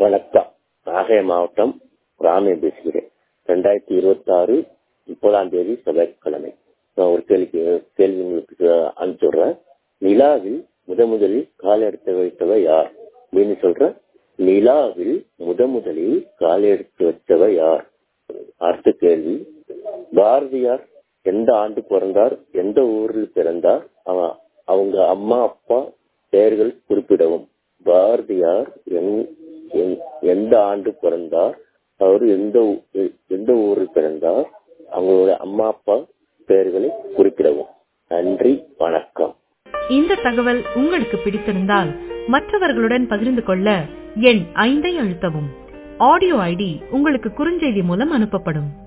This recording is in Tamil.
வணக்கம். நாகை மாவட்டம் ராமே பேசுகிறேன். 2026 30 செவ்வாய்க்கிழமை. நான் ஒரு கேள்வி உங்களுக்கு அனுப்பிச்சுடுறேன். நிலாவில் முதலில் கால் எடுத்து வைத்தவ யார் அப்படின்னு சொல்றேன். நிலாவில் முதலில் கால் எடுத்து வச்சவ யார்? அடுத்த கேள்வி, பாரதியார் எந்த ஆண்டு பிறந்தார், எந்த ஊரில் பிறந்தார், அவங்க அம்மா அப்பா பெயர்கள் குறிப்பிடவும். பாரதியார் எந்த ஆண்டு பிறந்தார், அவர் எந்த ஊரில் பிறந்தார், அவங்களோட அம்மா அப்பா பெயர்களை குறிப்பிடவும். நன்றி, வணக்கம். இந்த தகவல் உங்களுக்கு பிடித்திருந்தால் மற்றவர்களுடன் பகிர்ந்து கொள்ள எண் 5 அழுத்தவும். ஆடியோ ஐடி உங்களுக்கு குறுஞ்செய்தி மூலம் அனுப்பப்படும்.